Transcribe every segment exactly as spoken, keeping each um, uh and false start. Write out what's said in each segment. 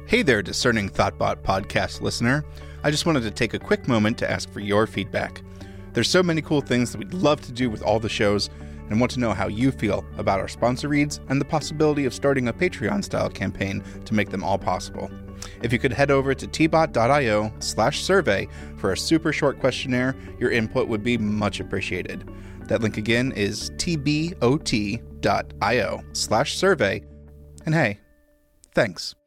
Hey there, discerning Thoughtbot podcast listener. I just wanted to take a quick moment to ask for your feedback. There's so many cool things that we'd love to do with all the shows, and want to know how you feel about our sponsor reads and the possibility of starting a Patreon-style campaign to make them all possible. If you could head over to tbot.io slash survey for a super short questionnaire, your input would be much appreciated. That link again is tbot.io slash survey. And hey, thanks.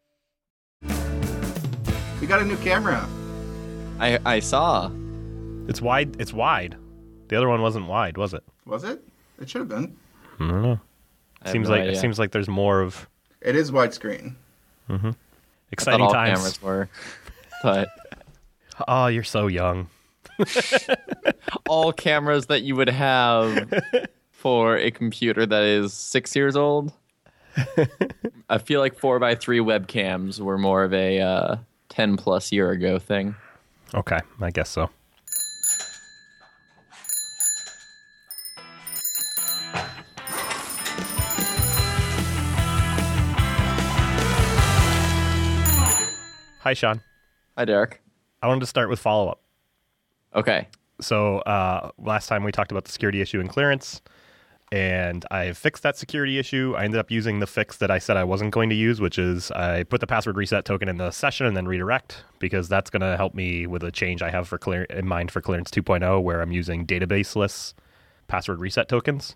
We got a new camera. I I saw. It's wide. It's wide. The other one wasn't wide, was it? Was it? It should have been. I don't know. I Seems have no like idea. it seems like there's more of It is widescreen. mm-hmm. I exciting thought all times. cameras were, but Oh, you're so young. all cameras that you would have for a computer that is six years old. I feel like four by three webcams were more of a uh, ten plus year ago thing. Okay, I guess so. Hi, Sean. Hi, Derek. I wanted to start with follow-up. Okay. So uh, last time we talked about the security issue in clearance, and I fixed that security issue. I ended up using the fix that I said I wasn't going to use, which is I put the password reset token in the session and then redirect, because that's going to help me with a change I have for clear in mind for Clearance two point oh, where I'm using databaseless password reset tokens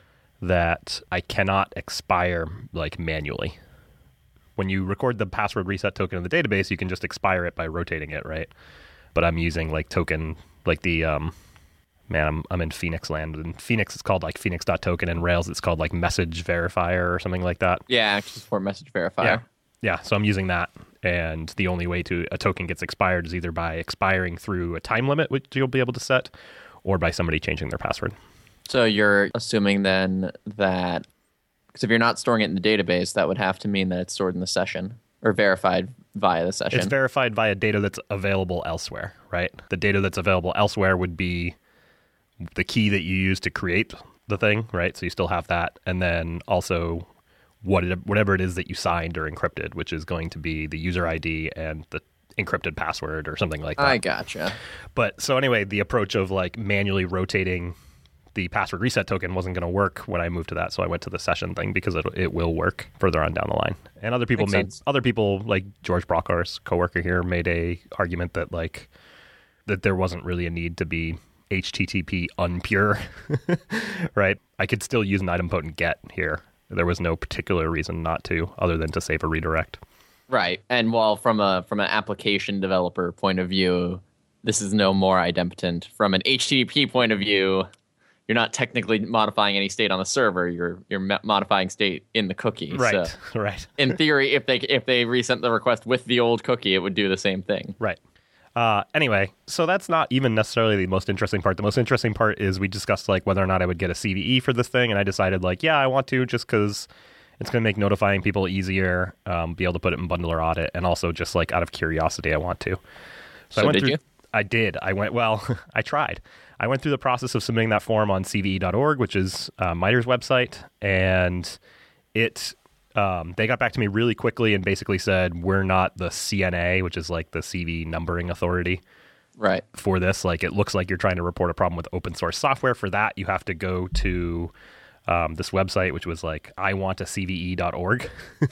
that I cannot expire like manually. When you record the password reset token in the database, you can just expire it by rotating it, right? But I'm using like token, like the, um, man, I'm I'm in Phoenix land. And Phoenix is called like Phoenix.token, and Rails it's called like message verifier or something like that. Yeah, access for message verifier. Yeah. Yeah, so I'm using that. And the only way to a token gets expired is either by expiring through a time limit, which you'll be able to set, or by somebody changing their password. So you're assuming then that, because if you're not storing it in the database, that would have to mean that it's stored in the session or verified via the session. It's verified via data that's available elsewhere, right? The data that's available elsewhere would be the key that you use to create the thing, right? So you still have that. And then also what it, whatever it is that you signed or encrypted, which is going to be the user I D and the encrypted password or something like that. I gotcha. But so anyway, the approach of like manually rotating the password reset token wasn't going to work when I moved to that. So I went to the session thing because it, it will work further on down the line. And other people Makes made, sense. other people like George Brock, our coworker here, made a argument that like, that there wasn't really a need to be H T T P unpure, right? I could still use an idempotent get here. There was no particular reason not to, other than to save a redirect. Right. And while from a from an application developer point of view, this is no more idempotent. From an H T T P point of view, you're not technically modifying any state on the server. You're you're mo- modifying state in the cookie. Right, So right, in theory, if they if they resent the request with the old cookie, it would do the same thing. right. Uh, anyway, so that's not even necessarily the most interesting part. The most interesting part is we discussed like whether or not I would get a C V E for this thing, and I decided like, yeah, I want to, just because it's going to make notifying people easier, um, be able to put it in bundler audit, and also just like out of curiosity, I want to. So I went did through, you? I did. I went, well, I tried. I went through the process of submitting that form on C V E dot org, which is uh, MITRE's website, and it um, they got back to me really quickly and basically said, we're not the C N A, which is like the C V numbering authority Right. for this. Like, it looks like you're trying to report a problem with open source software. For that, you have to go to um, this website, which was like, I want a C V E dot org,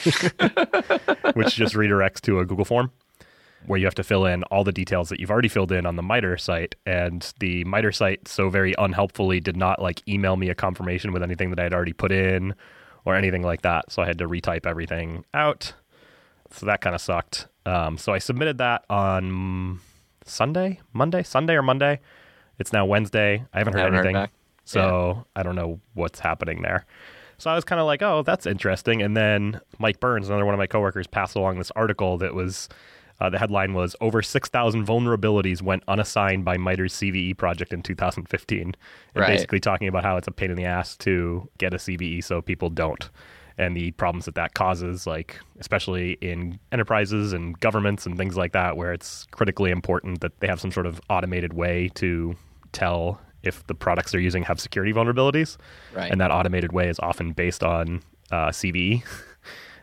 which just redirects to a Google form, where you have to fill in all the details that you've already filled in on the MITRE site. And the MITRE site so very unhelpfully did not like email me a confirmation with anything that I had already put in or anything like that. So I had to retype everything out. So that kind of sucked. Um, so I submitted that on Sunday, Monday, Sunday or Monday. It's now Wednesday. I haven't heard Haven't heard anything. back. So I don't know what's happening there. So I was kind of like, oh, that's interesting. And then Mike Burns, another one of my coworkers, passed along this article that was, uh, the headline was, over six thousand vulnerabilities went unassigned by MITRE's C V E project in two thousand fifteen. And Right. basically talking about how it's a pain in the ass to get a C V E so people don't. And the problems that that causes, like, especially in enterprises and governments and things like that, where it's critically important that they have some sort of automated way to tell if the products they're using have security vulnerabilities. Right. And that automated way is often based on uh, C V E.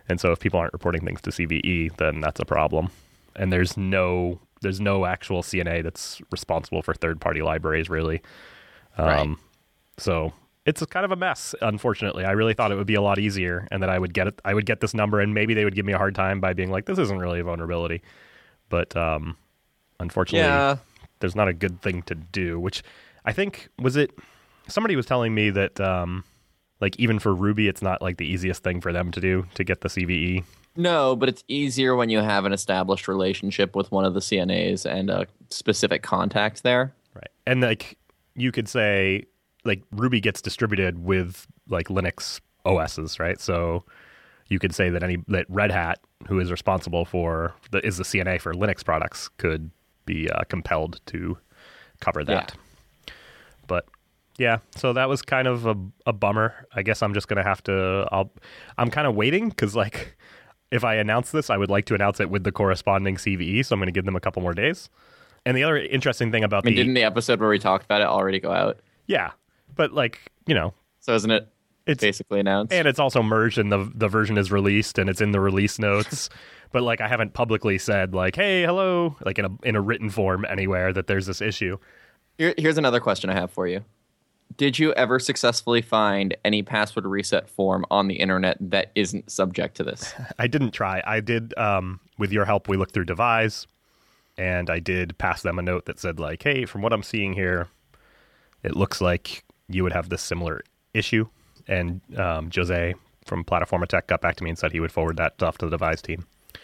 And so if people aren't reporting things to C V E, then that's a problem. And there's no there's no actual C N A that's responsible for third-party libraries, really. Um, Right. So it's kind of a mess, unfortunately. I really thought it would be a lot easier and that I would get it. I would get this number and maybe they would give me a hard time by being like, this isn't really a vulnerability. But um, unfortunately, Yeah. there's not a good thing to do, which I think, was it, somebody was telling me that um, like even for Ruby, it's not like the easiest thing for them to do to get the C V E. No, but it's easier when you have an established relationship with one of the C N As and a specific contact there. Right. And like you could say, like Ruby gets distributed with like Linux O Ss, right? So you could say that any that Red Hat, who is responsible for the is the C N A for Linux products, could be uh, compelled to cover that. Yeah. But yeah, so that was kind of a, a bummer. I guess I'm just gonna have to. I'll. I'm kind of waiting because like if I announce this, I would like to announce it with the corresponding C V E. So I'm going to give them a couple more days. And the other interesting thing about I mean, the didn't the episode where we talked about it already go out? yeah, but like you know. So isn't it It's basically announced? And it's also merged and the the version is released and it's in the release notes. But like I haven't publicly said like, hey, hello, like in a in a written form anywhere that there's this issue. Here, here's another question I have for you. Did you ever successfully find any password reset form on the internet that isn't subject to this? I didn't try. I did um, with your help we looked through Devise and I did pass them a note that said like, hey, from what I'm seeing here, it looks like you would have this similar issue. And um, Jose from Plataforma Tech got back to me and said he would forward that stuff to the Devise team.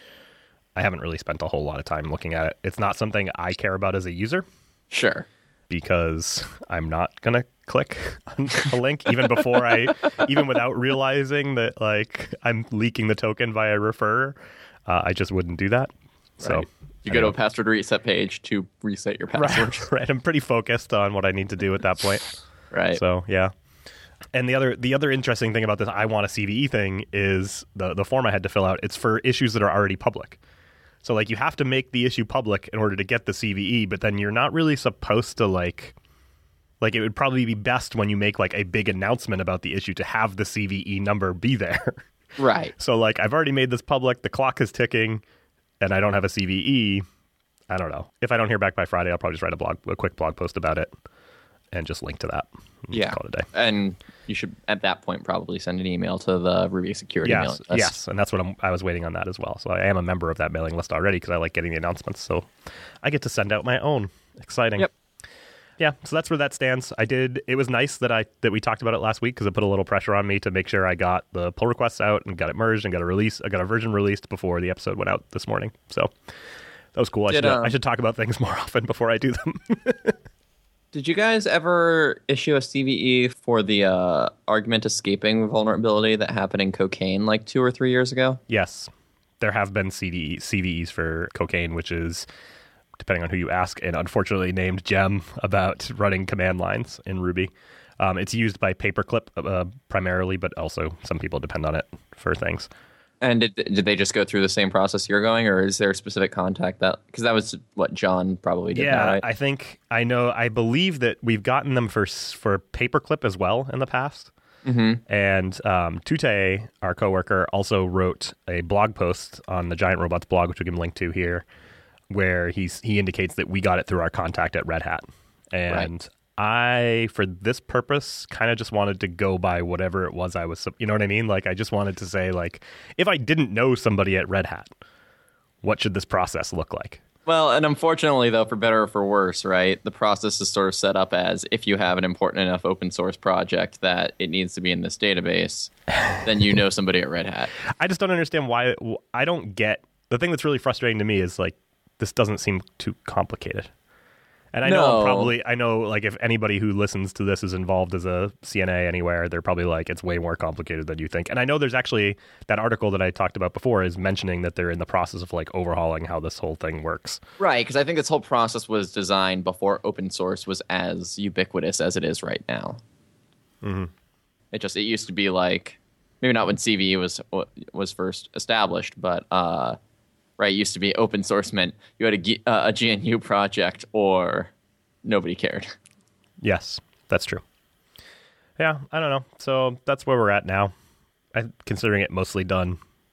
I haven't really spent a whole lot of time looking at it. It's not something I care about as a user Sure. because I'm not going to click on a link even before I, even without realizing that like I'm leaking the token via refer. Uh, I just wouldn't do that. So Right. You go to a password reset page to reset your password. right, right. I'm pretty focused on what I need to do at that point. Right. So yeah. And the other the other interesting thing about this I want a C V E thing is the the form I had to fill out. It's for issues that are already public. So like you have to make the issue public in order to get the C V E, but then you're not really supposed to like like it would probably be best when you make like a big announcement about the issue to have the C V E number be there. Right. So like I've already made this public, the clock is ticking, and I don't have a C V E. I don't know. If I don't hear back by Friday, I'll probably just write a blog a quick blog post about it and just link to that. Yeah. Call it a day. And you should, at that point, probably send an email to the Ruby security Yes, mailing list. yes, and that's what I'm, I was waiting on that as well. So I am a member of that mailing list already because I like getting the announcements. So I get to send out my own. Exciting. Yep. Yeah, so that's where that stands. I did. It was nice that I that we talked about it last week because it put a little pressure on me to make sure I got the pull requests out and got it merged and got a release. I got a version released before the episode went out this morning. So that was cool. I Did, should uh, I should talk about things more often before I do them. Did you guys ever issue a C V E for the uh, argument escaping vulnerability that happened in Cocaine like two or three years ago? Yes, there have been C D, C V Es for Cocaine, which is, depending on who you ask, an unfortunately named gem about running command lines in Ruby. Um, it's used by Paperclip uh, primarily, but also some people depend on it for things. And did, did they just go through the same process you're going, or is there a specific contact that, because that was what John probably did. Yeah, that, right? I think I know. I believe that we've gotten them for for Paperclip as well in the past. Mm-hmm. And um, Tute, our coworker, also wrote a blog post on the Giant Robots blog, which we can link to here, where he's he indicates that we got it through our contact at Red Hat. And Right. I, for this purpose, kind of just wanted to go by whatever it was I was, you know what I mean? Like, I just wanted to say, like, if I didn't know somebody at Red Hat, what should this process look like? Well, and unfortunately, though, for better or for worse, right, the process is sort of set up as if you have an important enough open source project that it needs to be in this database, then you know somebody at Red Hat. I just don't understand why. I don't get the thing that's really frustrating to me is like this doesn't seem too complicated. And I know No. I'm probably I know like if anybody who listens to this is involved as a C N A anywhere, they're probably like it's way more complicated than you think. And I know there's actually that article that I talked about before is mentioning that they're in the process of like overhauling how this whole thing works. Right, because I think this whole process was designed before open source was as ubiquitous as it is right now. Mm-hmm. It just it used to be like maybe not when C V E was was first established, but uh, right, it used to be open source meant you had a, G, uh, a G N U project or nobody cared. Yes, that's true. Yeah, I don't know. So that's where we're at now. I'm considering it mostly done.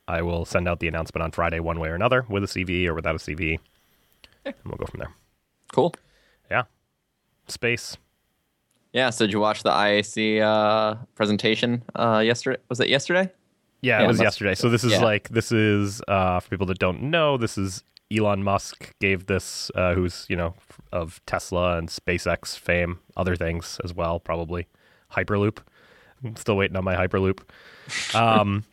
I will send out the announcement on Friday one way or another, with a C V E or without a C V E. And we'll go from there. Cool. Yeah. Space. Yeah, so did you watch the I A C uh, presentation uh, yesterday? Was it yesterday? Yeah, Yeah, it was must- yesterday. So this is yeah. like, this is, uh, for people that don't know, this is Elon Musk gave this, uh, who's, you know, of Tesla and SpaceX fame, other things as well, probably. Hyperloop. I'm still waiting on my Hyperloop. Um,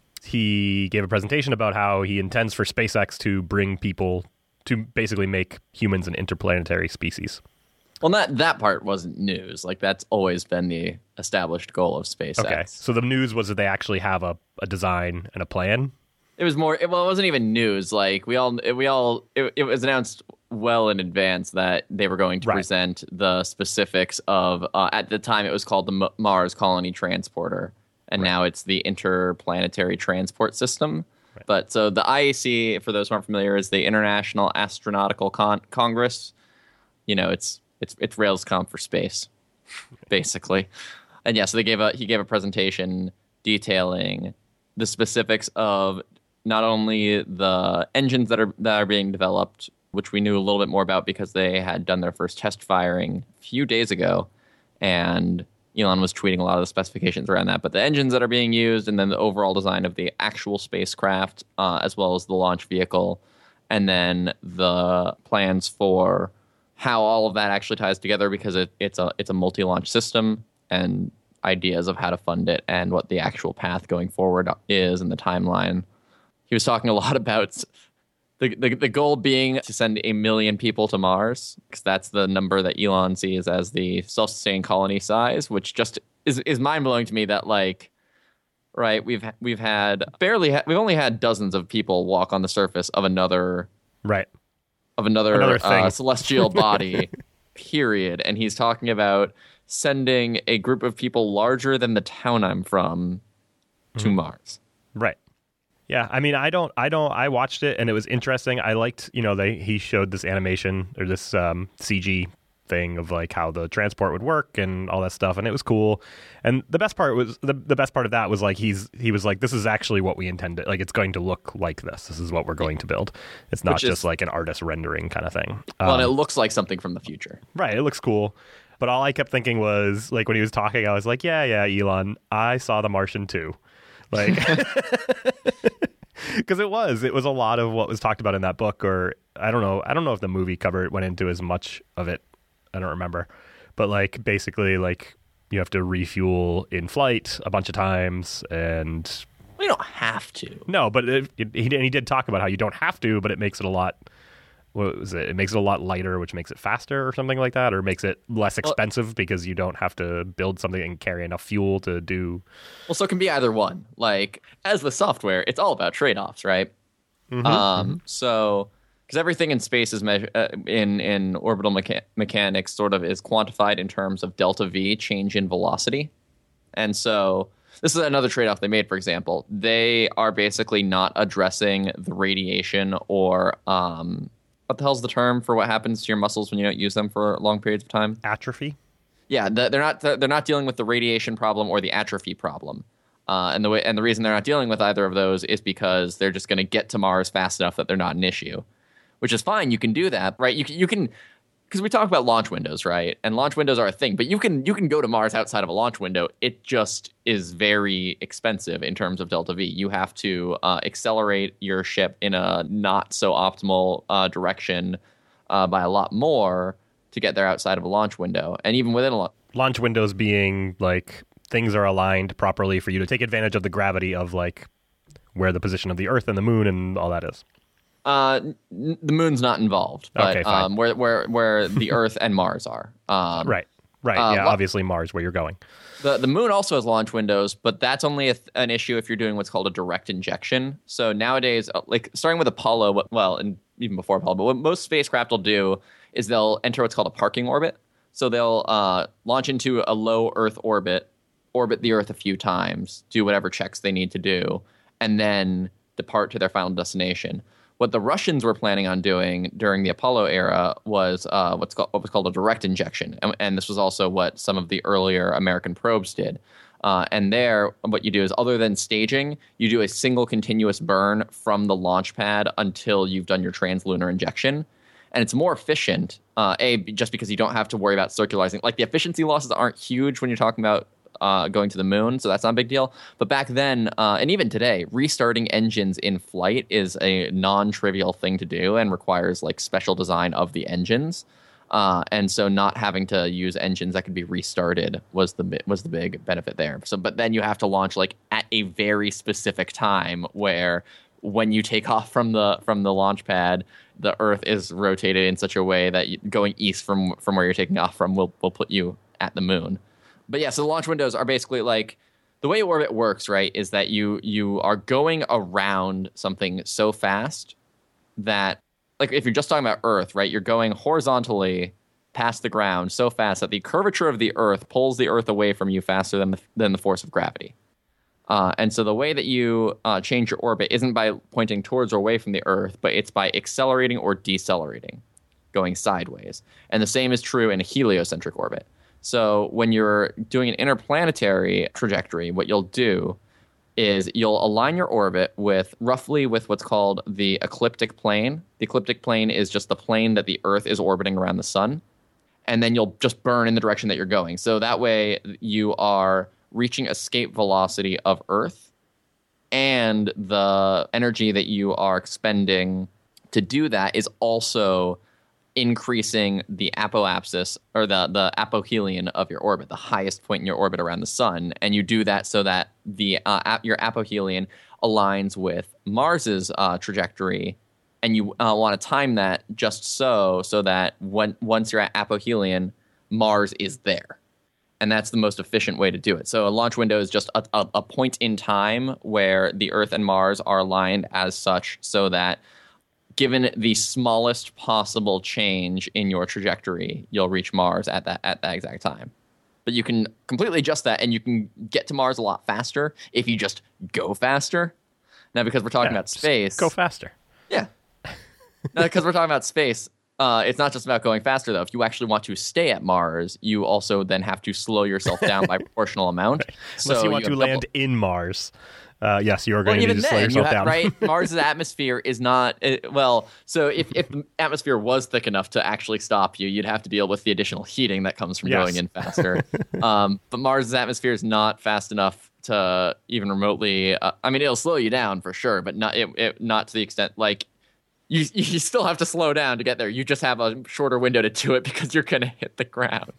he gave a presentation about how he intends for SpaceX to bring people to basically make humans an interplanetary species. Well, that that part wasn't news. Like, that's always been the established goal of SpaceX. Okay, so the news was that they actually have a, a design and a plan. It was more. Well, it wasn't even news. Like we all, we all. It, it was announced well in advance that they were going to Right. present the specifics of. Uh, at the time, it was called the M- Mars Colony Transporter, and Right. now it's the Interplanetary Transport System. Right. But so the I A C, for those who aren't familiar, is the International Astronautical Con- Congress. You know, it's it's it's RailsConf for space, basically. And yeah, so they gave a he gave a presentation detailing the specifics of not only the engines that are that are being developed, which we knew a little bit more about because they had done their first test firing a few days ago, and Elon was tweeting a lot of the specifications around that, but the engines that are being used, and then the overall design of the actual spacecraft, uh, as well as the launch vehicle, and then the plans for how all of that actually ties together, because it, it's a it's a multi-launch system, and ideas of how to fund it and what the actual path going forward is and the timeline. He was talking a lot about the, the the goal being to send a million people to Mars, because that's the number that Elon sees as the self-sustaining colony size, which just is is mind-blowing to me that, like, right, we've we've had barely ha- we've only had dozens of people walk on the surface of another Right. of another, Another thing. uh, celestial body, period. And he's talking about sending a group of people larger than the town I'm from to Mm-hmm. Mars. Right. Yeah, I mean, I don't, I don't, I watched it and it was interesting. I liked, you know, they he showed this animation or this um, C G thing of like how the transport would work and all that stuff, and it was cool. And the best part was the the best part of that was like he's he was like, this is actually what we intended. Like, it's going to look like this. This is what we're going to build. It's not Which is- just like an artist rendering kind of thing. Well, Um, and it looks like something from the future. Right, it looks cool. But all I kept thinking was, like, when he was talking, I was like, yeah, yeah, Elon, I saw The Martian too. Like, because it was, it was a lot of what was talked about in that book, or I don't know, I don't know if the movie cover went into as much of it. I don't remember. But, like, basically, like, you have to refuel in flight a bunch of times, and We don't have to. no, but it, it, he, and he did talk about how you don't have to, but it makes it a lot. What was it? It makes it a lot lighter, which makes it faster or something like that, or makes it less expensive because you don't have to build something and carry enough fuel to do. Well, so it can be either one. Like, as with software, it's all about trade-offs, right? Mm-hmm. Um, so, because everything in space is measured uh, in in orbital mecha- mechanics, sort of is quantified in terms of delta V, change in velocity, and so this is another trade-off they made. For example, they are basically not addressing the radiation or um, what the hell's the term for what happens to your muscles when you don't use them for long periods of time? Atrophy. Yeah, the, they're not they're not dealing with the radiation problem or the atrophy problem, uh, and the way and the reason they're not dealing with either of those is because they're just going to get to Mars fast enough that they're not an issue, which is fine. You can do that, right? You can, you can because we talk about launch windows, right? And launch windows are a thing, but you can you can go to Mars outside of a launch window. It just is very expensive in terms of delta V. You have to uh, accelerate your ship in a not so optimal uh, direction uh, by a lot more to get there outside of a launch window. And even within a launch Launch windows being like things are aligned properly for you to take advantage of the gravity of like where the position of the Earth and the Moon and all that is. Uh, n- the moon's not involved, but Okay, fine. um, where where where the Earth and Mars are. Um, Right. Right. Uh, yeah. lo- Obviously, Mars, where you're going. The the moon also has launch windows, but that's only a th- an issue if you're doing what's called a direct injection. So nowadays, uh, like starting with Apollo, what- well, and even before Apollo, but what most spacecraft will do is they'll enter what's called a parking orbit. So they'll uh, launch into a low Earth orbit, orbit the Earth a few times, do whatever checks they need to do, and then depart to their final destination. What the Russians were planning on doing during the Apollo era was uh, what's called, what was called a direct injection, and, and this was also what some of the earlier American probes did. Uh, and there, what you do is, other than staging, you do a single continuous burn from the launch pad until you've done your translunar injection. And it's more efficient, uh, A, just because you don't have to worry about circularizing. Like, the efficiency losses aren't huge when you're talking about uh, going to the moon, so that's not a big deal. But back then, uh, and even today, restarting engines in flight is a non-trivial thing to do and requires, like, special design of the engines. Uh, and so not having to use engines that could be restarted was the was the big benefit there. So, but then you have to launch, like, at a very specific time where when you take off from the from the launch pad, the Earth is rotated in such a way that you, going east from from where you're taking off from will will put you at the moon. But yeah, so the launch windows are basically like, the way orbit works, right, is that you you are going around something so fast that, like, if you're just talking about Earth, right, you're going horizontally past the ground so fast that the curvature of the Earth pulls the Earth away from you faster than the, than the force of gravity. Uh, and so the way that you uh, change your orbit isn't by pointing towards or away from the Earth, but it's by accelerating or decelerating, going sideways. And the same is true in a heliocentric orbit. So when you're doing an interplanetary trajectory, what you'll do is you'll align your orbit with roughly with what's called the ecliptic plane. The ecliptic plane is just the plane that the Earth is orbiting around the sun. And then you'll just burn in the direction that you're going. So that way you are reaching escape velocity of Earth, and the energy that you are expending to do that is also increasing the apoapsis, or the, the apohelion of your orbit, the highest point in your orbit around the sun. And you do that so that the uh, ap- your apohelion aligns with Mars's uh, trajectory, and you uh, want to time that just so so that when once you're at apohelion, Mars is there. And that's the most efficient way to do it. So a launch window is just a, a, a point in time where the Earth and Mars are aligned as such, so that given the smallest possible change in your trajectory, you'll reach Mars at that at that exact time. But you can completely adjust that, and you can get to Mars a lot faster if you just go faster. Now, because we're talking Yeah, about space, go faster. Yeah. Now, because we're talking about space, Uh, it's not just about going faster, though. If you actually want to stay at Mars, you also then have to slow yourself down by a proportional amount. Right. Unless so you want you to land double- in Mars. Uh, yes, you are going well, to even need to slow then, yourself you ha- down. right? Mars's atmosphere is not it, well. So if, if the atmosphere was thick enough to actually stop you, you'd have to deal with the additional heating that comes from Yes. going in faster. um, but Mars's atmosphere is not fast enough to even remotely. Uh, I mean, it'll slow you down for sure, but not it, it, not to the extent like. You you still have to slow down to get there. You just have a shorter window to do it because you're going to hit the ground.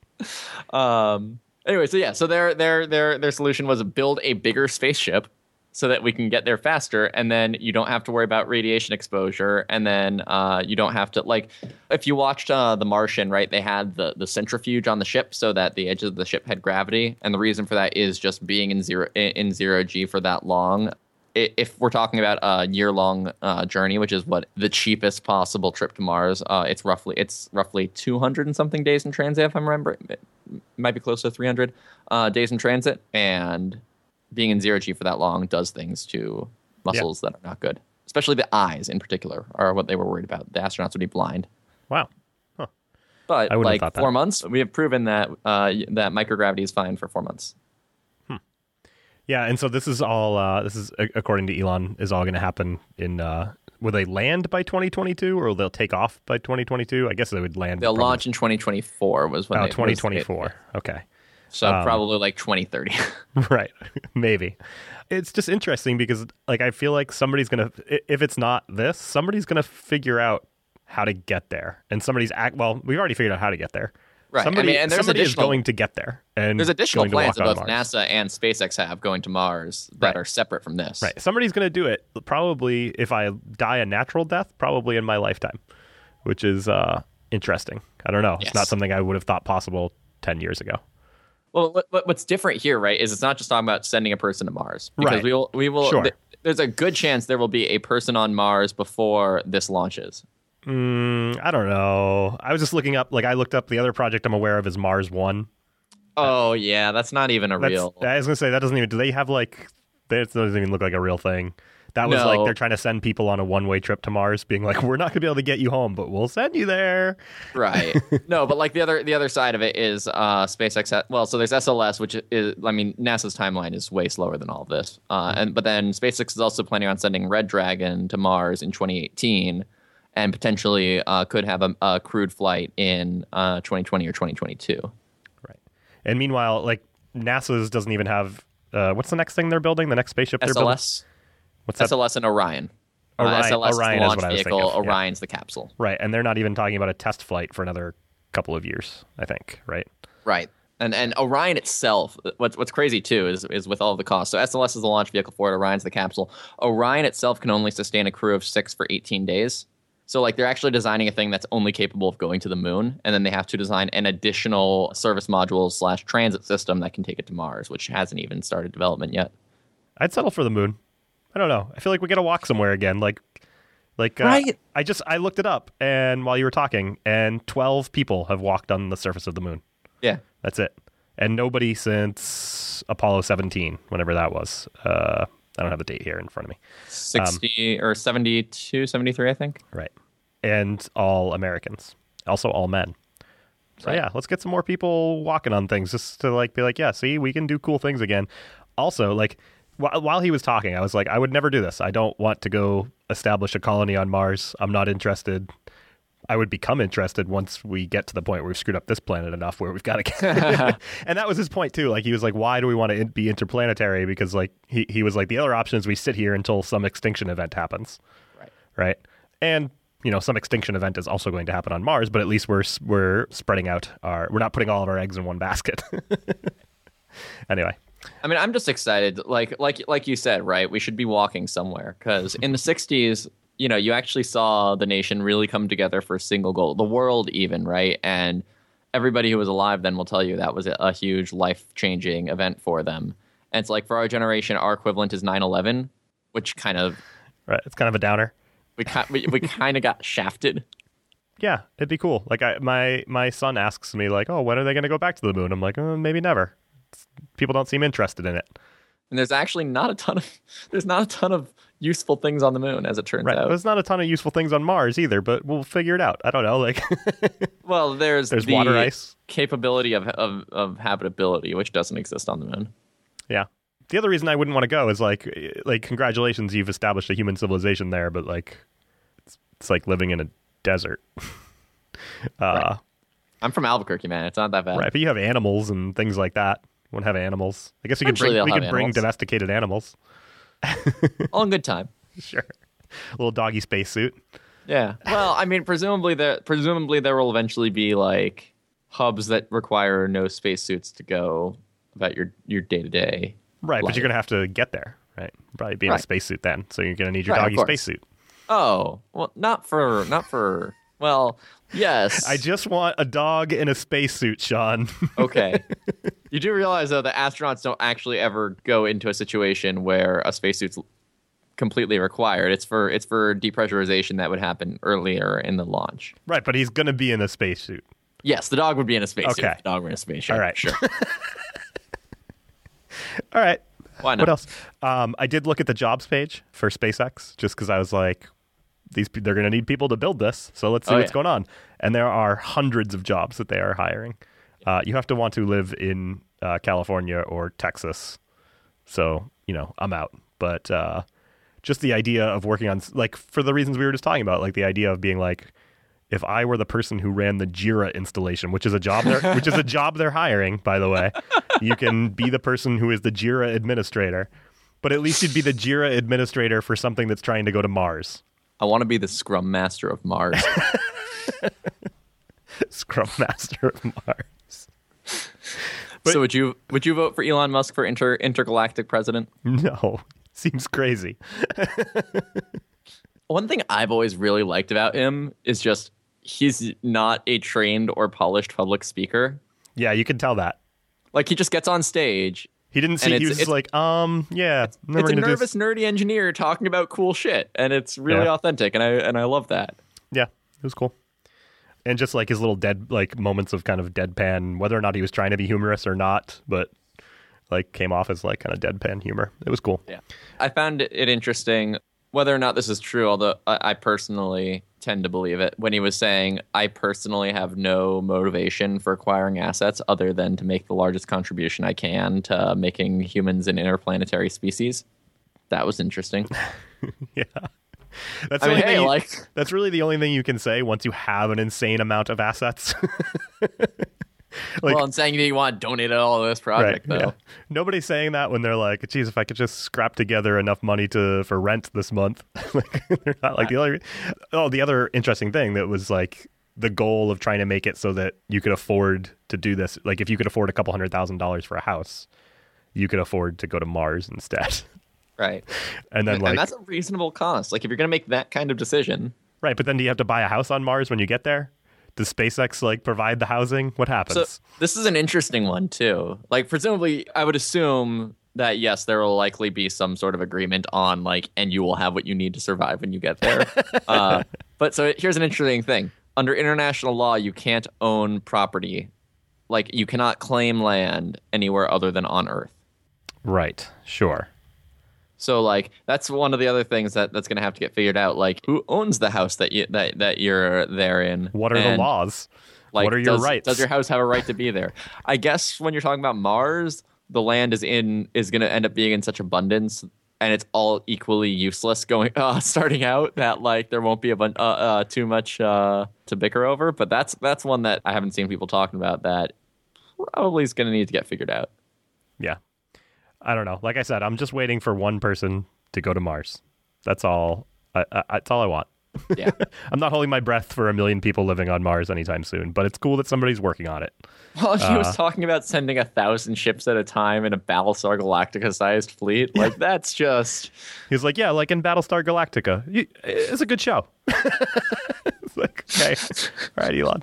um. Anyway, so yeah, so their their their their solution was build a bigger spaceship so that we can get there faster, and then you don't have to worry about radiation exposure, and then uh, you don't have to, like, if you watched uh, The Martian, right? They had the the centrifuge on the ship so that the edges of the ship had gravity, and the reason for that is just being in zero in zero G for that long. If we're talking about a year-long uh, journey, which is what the cheapest possible trip to Mars, uh, it's roughly it's roughly two hundred and something days in transit, if I'm remembering. It might be close to three hundred uh, days in transit, and being in zero G for that long does things to muscles yeah. that are not good. Especially the eyes, in particular, are what they were worried about. The astronauts would be blind. Wow. Huh. But I like have thought four that. months, we have proven that uh, that microgravity is fine for four months. Yeah, and so this is all, uh, this is, according to Elon, is all going to happen in, uh, will they land by twenty twenty-two, or they'll take off by twenty twenty-two? I guess they would land. They'll probably. launch in twenty twenty-four was when Oh, they, twenty twenty-four. Was, Okay. So Um, probably like twenty thirty. Right. Maybe. It's just interesting because, like, I feel like somebody's going to, if it's not this, somebody's going to figure out how to get there. And somebody's, act. well, we've already figured out how to get there. Right. Somebody, I mean, and there's somebody is additional, going to get there. And there's additional going to plans that walk both on Mars. NASA and SpaceX have going to Mars that Right. are separate from this. Right. Somebody's going to do it, probably, if I die a natural death, probably in my lifetime, which is uh, interesting. I don't know. Yes. It's not something I would have thought possible ten years ago. Well, what, what- what's different here, right, is it's not just talking about sending a person to Mars. Because Right. we will, we will. Sure. th- there's a good chance there will be a person on Mars before this launches. Mm, I don't know. I was just looking up, like, I looked up the other project I'm aware of is Mars One. Oh yeah, that's not even a That's, real. I was going to say, that doesn't even, do they have, like, that doesn't even look like a real thing. That was No. like they're trying to send people on a one-way trip to Mars, being like, we're not going to be able to get you home, but we'll send you there. Right. No, but like the other the other side of it is uh, SpaceX. ha- Well, so there's S L S, which is, I mean, NASA's timeline is way slower than all of this. Uh, and but then SpaceX is also planning on sending Red Dragon to Mars in twenty eighteen, and potentially uh, could have a, a crewed flight in uh, twenty twenty or twenty twenty-two. Right. And meanwhile, like NASA's doesn't even have uh, what's the next thing they're building? The next spaceship they're building? S L S, What's that? S L S and Orion. Orion- uh, S L S Orion is is the launch what I was vehicle. thinking of, yeah. Orion's the capsule. Right. And they're not even talking about a test flight for another couple of years, I think. Right. Right. And and Orion itself, what's what's crazy too is is with all of the costs. So S L S is the launch vehicle for it. Orion's the capsule. Orion itself can only sustain a crew of six for eighteen days. So like they're actually designing a thing that's only capable of going to the moon, and then they have to design an additional service module slash transit system that can take it to Mars, which hasn't even started development yet. I'd settle for the moon. I don't know. I feel like we got to walk somewhere again. Like, like uh, Right. I just I looked it up, and while you were talking, and twelve people have walked on the surface of the moon. Yeah. That's it. And nobody since Apollo seventeen, whenever that was. Uh, I don't have the date here in front of me. sixty or seventy-two, seventy-three, I think. Right. And all Americans. Also all men. So Right. yeah, let's get some more people walking on things just to like be like, yeah, see, we can do cool things again. Also, like wh- while he was talking, I was like, I would never do this. I don't want to go establish a colony on Mars. I'm not interested. I would become interested once we get to the point where we've screwed up this planet enough where we've got to get. And that was his point too. Like he was like, why do we want to in- be interplanetary? Because like he, he was like, the other option is we sit here until some extinction event happens. Right. Right. And you know, some extinction event is also going to happen on Mars, but at least we're we're spreading out our, we're not putting all of our eggs in one basket. Anyway. I mean, I'm just excited. Like, like, like you said, right? We should be walking somewhere because in the sixties, you know, you actually saw the nation really come together for a single goal, the world, even, right? And everybody who was alive then will tell you that was a, a huge life-changing event for them. And it's like for our generation, our equivalent is nine eleven, which kind of Right. It's kind of a downer. we ki- we, we kind of got shafted. Yeah, it'd be cool. Like I, my my son asks me like, "Oh, when are they going to go back to the moon?" I'm like, oh, "Maybe never." It's, people don't seem interested in it. And there's actually not a ton of there's not a ton of useful things on the moon, as it turns Right. out. There's not a ton of useful things on Mars either, but we'll figure it out. I don't know. Like, Well, there's there's the water ice. capability of, of of habitability, which doesn't exist on the moon. Yeah. The other reason I wouldn't want to go is like, like congratulations, you've established a human civilization there, but like, it's, it's like living in a desert. uh, Right. I'm from Albuquerque, man. It's not that bad. Right, but you have animals and things like that. You won't have animals. I guess we could Eventually bring they'll we have could bring animals. domesticated animals. All in good time. Sure, a little doggy spacesuit. Yeah. Well, I mean, presumably there presumably there will eventually be like hubs that require no spacesuits to go about your your day to day. Right, but life. you're gonna have to get there. Right, probably be in Right. a spacesuit then. So you're gonna need your Right, of doggy course. spacesuit. Oh, well, not for not for. Well, yes. I just want a dog in a spacesuit, Sean. Okay. You do realize though that astronauts don't actually ever go into a situation where a spacesuit's completely required. It's for it's for depressurization that would happen earlier in the launch. Right, but he's gonna be in a spacesuit. Yes, the dog would be in a spacesuit. Okay. If the dog were in a spaceship. All right. Sure. All right. Why not? What else? Um, I did look at the jobs page for SpaceX just because I was like, these pe- they're going to need people to build this, so let's see Oh, what's yeah. going on. And there are hundreds of jobs that they are hiring. Uh, you have to want to live in uh, California or Texas, so you know I'm out. But uh, just the idea of working on like for the reasons we were just talking about, like the idea of being like, if I were the person who ran the Jira installation, which is a job they're which is a job they're hiring, by the way, you can be the person who is the Jira administrator, but at least you'd be the Jira administrator for something that's trying to go to Mars. I want to be the Scrum Master of Mars. Scrum Master of Mars. But- so would you would you vote for Elon Musk for inter intergalactic president? No, seems crazy. One thing I've always really liked about him is just he's not a trained or polished public speaker. Yeah, you can tell that. Like he just gets on stage. He didn't see. And He it's- was just it's- like, um, yeah. then we're It's a gonna do nervous, this. nerdy engineer talking about cool shit, and it's really Yeah. authentic, and I and I love that. Yeah, it was cool. And just like his little dead, like moments of kind of deadpan, whether or not he was trying to be humorous or not, but like came off as like kind of deadpan humor. It was cool. Yeah, I found it interesting whether or not this is true. Although I, I personally tend to believe it when he was saying, "I personally have no motivation for acquiring assets other than to make the largest contribution I can to making humans an interplanetary species." That was interesting. Yeah. That's I the mean, only hey, thing you- like, that's really the only thing you can say once you have an insane amount of assets. Like, well, I'm saying that you want to donate all of this project, right, though. yeah. Nobody's saying that when they're like, geez, if I could just scrap together enough money to for rent this month. Like, they're not like the other. Oh, the other interesting thing that was like the goal of trying to make it so that you could afford to do this. Like, if you could afford a couple hundred thousand dollars for a house, you could afford to go to Mars instead. Right. And then, and, like, and that's a reasonable cost. Like, if you're going to make that kind of decision. right. But then do you have to buy a house on Mars when you get there? Does SpaceX like provide the housing? What happens? So this is an interesting one too. Like, presumably, I would assume that yes, there will likely be some sort of agreement on like, and you will have what you need to survive when you get there. uh, but so here's an interesting thing: under international law, you can't own property. Like, you cannot claim land anywhere other than on Earth. Right. Sure. So, like, that's one of the other things that, that's going to have to get figured out. Like, who owns the house that you that, that you're there in? What are And, the laws? Like, what are your does, rights? Does your house have a right to be there? I guess when you're talking about Mars, the land is in is going to end up being in such abundance, and it's all equally useless going uh, starting out that like there won't be a bun- uh, uh, too much uh, to bicker over. But that's that's one that I haven't seen people talking about that probably is going to need to get figured out. Yeah. I don't know. Like I said, I'm just waiting for one person to go to Mars. That's all. I, I, that's all I want. Yeah. I'm not holding my breath for a million people living on Mars anytime soon, but it's cool that somebody's working on it. Well, he Uh, was talking about sending a thousand ships at a time in a Battlestar Galactica-sized fleet. Like, that's just... He's like, yeah, like in Battlestar Galactica. You, it's a good show. It's like, okay. All right, Elon.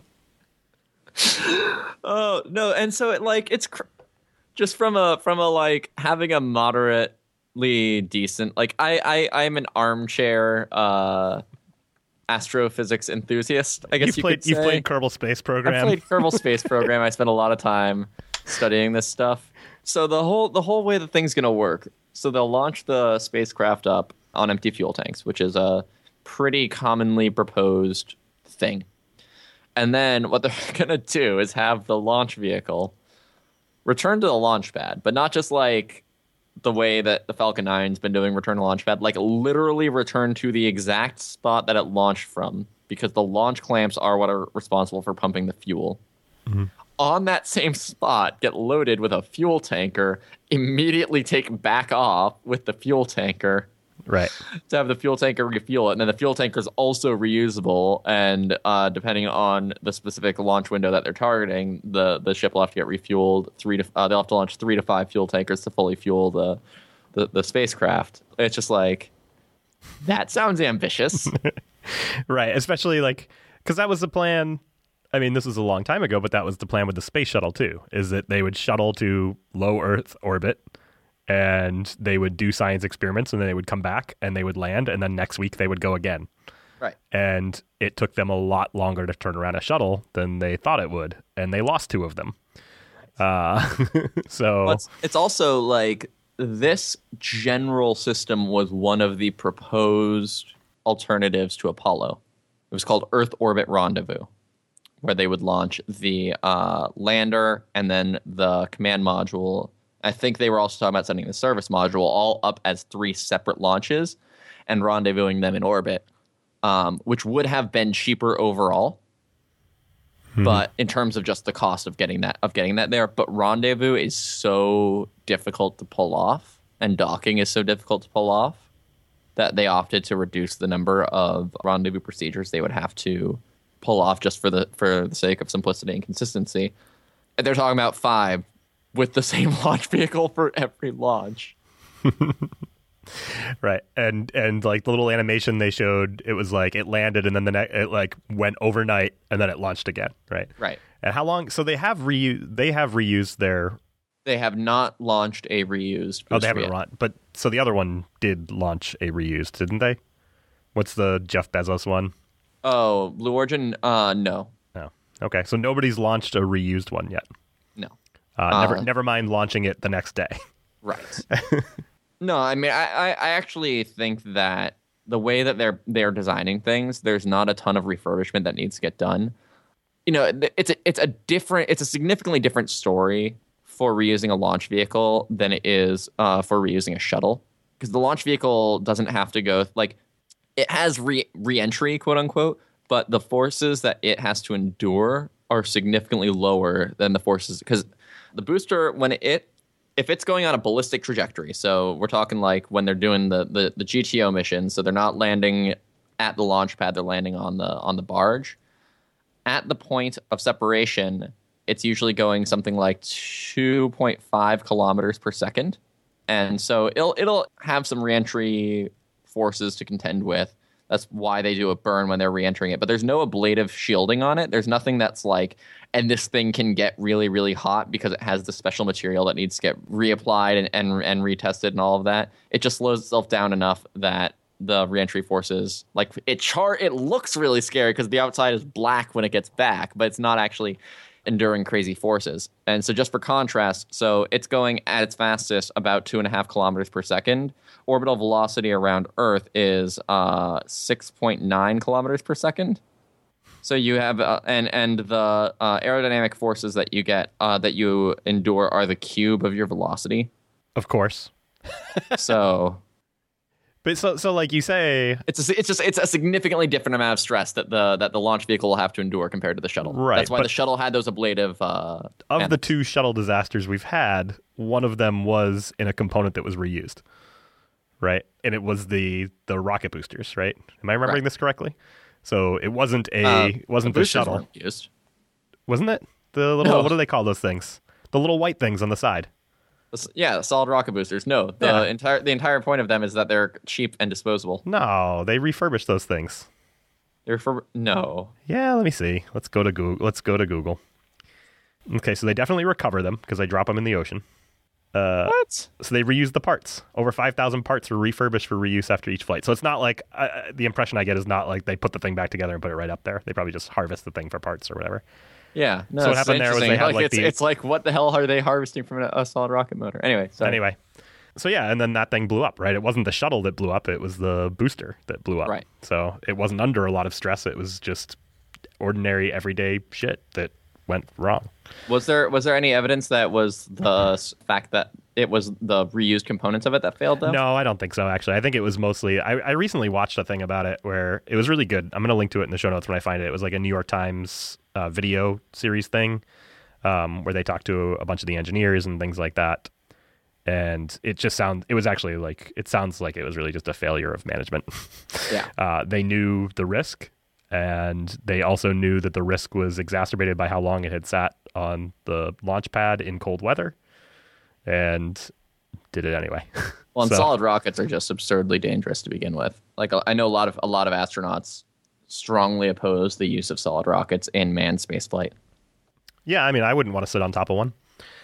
Oh, no, and so it, like, it's... Cr- just from a, from a, like, having a moderately decent... Like, I, I, I'm an armchair uh, astrophysics enthusiast, I guess You've you played, could say. You've played Kerbal Space Program. I played Kerbal Space Program. I spent a lot of time studying this stuff. So the whole the whole way the thing's going to work. So they'll launch the spacecraft up on empty fuel tanks, which is a pretty commonly proposed thing. And then what they're going to do is have the launch vehicle return to the launch pad, but not just like the way that the Falcon nine's been doing return to launch pad, like literally return to the exact spot that it launched from, because the launch clamps are what are responsible for pumping the fuel. Mm-hmm. On that same spot, get loaded with a fuel tanker, immediately take back off with the fuel tanker, right, to have the fuel tanker refuel it. And then the fuel tanker is also reusable, and uh, depending on the specific launch window that they're targeting, the, the ship will have to get refueled. Three to uh, they'll have to launch three to five fuel tankers to fully fuel the the, the spacecraft. It's just like, that sounds ambitious. Right, especially like, because that was the plan. I mean, this was a long time ago, but that was the plan with the space shuttle too, is that they would shuttle to low Earth orbit, and they would do science experiments, and then they would come back and they would land, and then next week they would go again. Right. And it took them a lot longer to turn around a shuttle than they thought it would, and they lost two of them. Right. Uh, so well, it's, it's also like, this general system was one of the proposed alternatives to Apollo. It was called Earth Orbit Rendezvous, where they would launch the uh, lander and then the command module. I think they were also talking about sending the service module all up as three separate launches and rendezvousing them in orbit, um, which would have been cheaper overall. Hmm. But in terms of just the cost of getting that of getting that there, but rendezvous is so difficult to pull off, and docking is so difficult to pull off, that they opted to reduce the number of rendezvous procedures they would have to pull off just for the for the sake of simplicity and consistency. And they're talking about five with the same launch vehicle for every launch. Right. And and like the little animation they showed, it was like it landed and then the ne- it like went overnight and then it launched again, right? Right. And how long so they have reu- they have reused their They have not launched a reused Oh, they haven't yet. run. But so the other one did launch a reused, didn't they? What's the Jeff Bezos one? Oh, Blue Origin? Uh, no. No. Okay. So nobody's launched a reused one yet. No. Uh, Uh, never, never mind launching it the next day. Right. No, I mean, I, I, I actually think that the way that they're they're designing things, there's not a ton of refurbishment that needs to get done. You know, it's a, it's a different, it's a significantly different story for reusing a launch vehicle than it is uh, for reusing a shuttle, because the launch vehicle doesn't have to go like it has re re-entry, quote unquote, but the forces that it has to endure are significantly lower than the forces, because the booster, when it if it's going on a ballistic trajectory, so we're talking like when they're doing the, the, the G T O mission, so they're not landing at the launch pad, they're landing on the on the barge. At the point of separation, it's usually going something like two point five kilometers per second. And so it'll it'll have some reentry forces to contend with. That's why they do a burn when they're reentering it. But there's no ablative shielding on it. There's nothing that's like, and this thing can get really, really hot because it has the special material that needs to get reapplied and, and, and retested and all of that. It just slows itself down enough that the reentry forces, like it char it looks really scary because the outside is black when it gets back, but it's not actually enduring crazy forces. And so just for contrast, so it's going at its fastest about two and a half kilometers per second. Orbital velocity around Earth is uh, six point nine kilometers per second. So you have uh, and and the uh, aerodynamic forces that you get uh, that you endure are the cube of your velocity. Of course. So, but so so like you say, it's a, it's just it's a significantly different amount of stress that the that the launch vehicle will have to endure compared to the shuttle. Right, That's why but the shuttle had those ablative. Uh, of panels. the two shuttle disasters we've had, one of them was in a component that was reused. Right, and it was the the rocket boosters. Right, am I remembering right. this correctly? So it wasn't a uh, it wasn't the, the boosters shuttle, weren't used. wasn't it? The little No. what do they call those things? The little white things on the side. The- Yeah, solid rocket boosters. No, the Yeah. entire the entire point of them is that they're cheap and disposable. No, they refurbished those things. They're for no. Yeah, let me see. Let's go to Google. Let's go to Google. Okay, so they definitely recover them because they drop them in the ocean. Uh, What? So they reuse the parts. Over five thousand parts were refurbished for reuse after each flight. So it's not like, uh, the impression I get is not like they put the thing back together and put it right up there. They probably just harvest the thing for parts or whatever. Yeah. No, So what it's happened there was they interesting. had, like, like, it's, the- it's like what the hell are they harvesting from a, a solid rocket motor? Anyway, sorry. Anyway, so yeah, and then that thing blew up, right? It wasn't the shuttle that blew up. It was the booster that blew up. Right. So it wasn't under a lot of stress. It was just ordinary, everyday shit that went wrong. Was there was there any evidence that was the s- fact that it was the reused components of it that failed though? No, I don't think so, actually. I think it was mostly... I, I recently watched a thing about it where it was really good. I'm going to link to it in the show notes when I find it. It was like a New York Times uh, video series thing um, where they talked to a bunch of the engineers and things like that. And it just sounds... It was actually like... It sounds like it was really just a failure of management. Yeah. Uh, they knew the risk, and they also knew that the risk was exacerbated by how long it had sat on the launch pad in cold weather, and did it anyway. Well, and So- solid rockets are just absurdly dangerous to begin with. Like I know a lot of a lot of astronauts strongly oppose the use of solid rockets in manned spaceflight. Yeah, I mean, I wouldn't want to sit on top of one.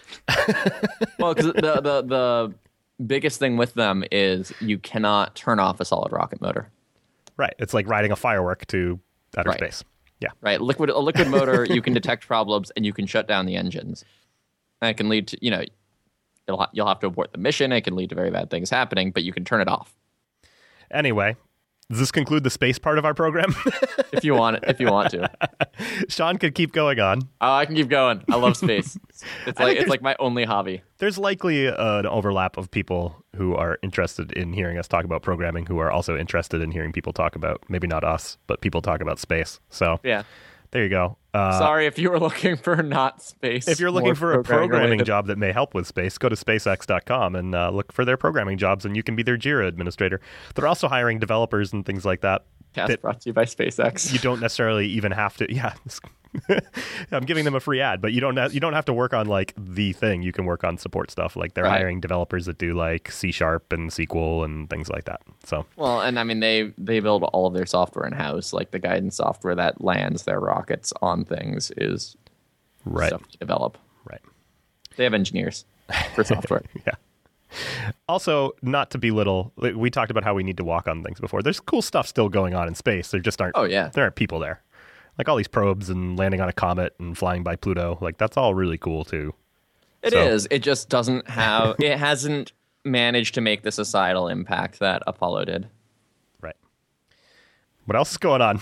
Well, because the, the the biggest thing with them is you cannot turn off a solid rocket motor. Right. It's like riding a firework to outer Right. space. Yeah. Right, liquid a liquid motor, you can detect problems and you can shut down the engines. And it can lead to, you know, you'll ha- you'll have to abort the mission. It can lead to very bad things happening, but you can turn it off Anyway, does this conclude the space part of our program? if you want it, if you want to. Sean could keep going on. Oh, I can keep going. I love space. It's I like think it's there's- like my only hobby. There's likely uh, an overlap of people who are interested in hearing us talk about programming who are also interested in hearing people talk about, maybe not us, but people talk about space. So Yeah. there you go. Uh, Sorry if you were looking for not space. If you're looking more for a programming related. job that may help with space, go to spacex dot com and uh, look for their programming jobs, and you can be their Jira administrator. They're also hiring developers and things like that. Cast that brought to you by SpaceX. you don't necessarily even have to. Yeah, I'm giving them a free ad, but you don't. You don't have to work on like the thing. You can work on support stuff. Like they're Right. hiring developers that do like C Sharp and S Q L and things like that. So Well, and I mean they they build all of their software in house. Like the guidance software that lands their rockets on things is right, stuff to develop. right. They have engineers for software. Yeah. Also, not to belittle, like, we talked about how we need to walk on things before. There's cool stuff still going on in space. There just aren't. Oh, yeah. There aren't people there. Like all these probes and landing on a comet and flying by Pluto. Like that's all really cool too. It So- is. It just doesn't have. It hasn't managed to make the societal impact that Apollo did. Right. What else is going on?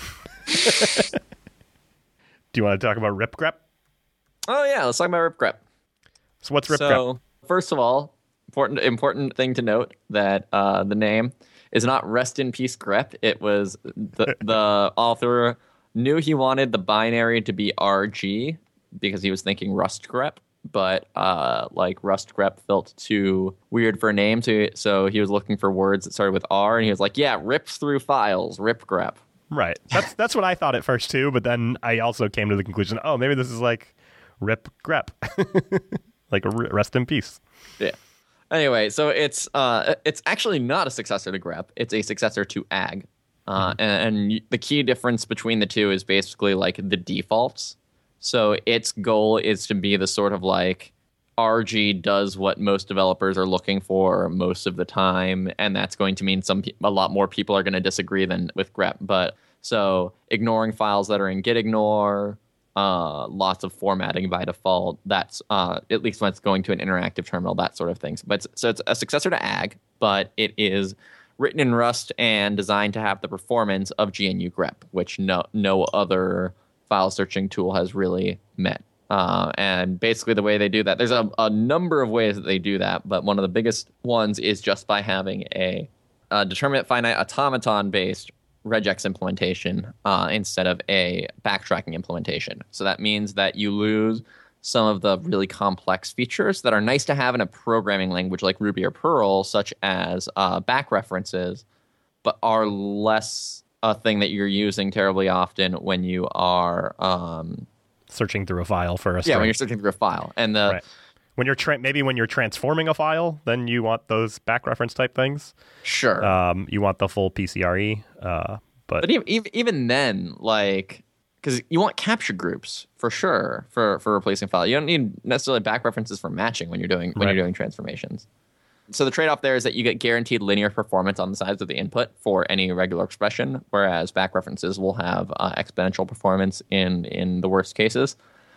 Do you want to talk about RipGrep? Oh yeah, let's talk about RipGrep. So what's RipGrep? So first of all, important important thing to note that uh, the name is not Rest in Peace grep. It was the the author knew he wanted the binary to be R G because he was thinking Rust grep, but uh, like Rust grep felt too weird for a name, to, so he was looking for words that started with R, and he was like, yeah, rips through files, rip grep. Right. That's that's what I thought at first too, but then I also came to the conclusion, oh, maybe this is like Rip Grep. Like a r- rest in peace. Yeah. Anyway, so it's uh, it's actually not a successor to grep. It's a successor to ag. Uh, Mm-hmm. and, and the key difference between the two is basically like the defaults. So its goal is to be the sort of like R G does what most developers are looking for most of the time, and that's going to mean some pe- a lot more people are going to disagree than with grep. But so ignoring files that are in gitignore, uh, lots of formatting by default. That's uh, at least when it's going to an interactive terminal, that sort of thing. But so it's a successor to ag, but it is written in Rust and designed to have the performance of G N U grep, which no no other file searching tool has really met. Uh, and basically the way they do that, there's a, a number of ways that they do that, but one of the biggest ones is just by having a, a determinate finite automaton-based regex implementation uh, instead of a backtracking implementation. So that means that you lose some of the really complex features that are nice to have in a programming language like Ruby or Perl, such as uh, back references, but are less a thing that you're using terribly often when you are... Um, Searching through a file for a string. Yeah, when you're searching through a file. And the Right. When you're tra- maybe when you're transforming a file, then you want those back reference type things. sure. Um, you want the full P C R E. Uh, but but even, even even then, like, because you want capture groups for sure for, for replacing file. You don't need necessarily back references for matching when you're doing when Right. you're doing transformations. So the trade-off there is that you get guaranteed linear performance on the sides of the input for any regular expression, whereas back references will have uh, exponential performance in in the worst cases.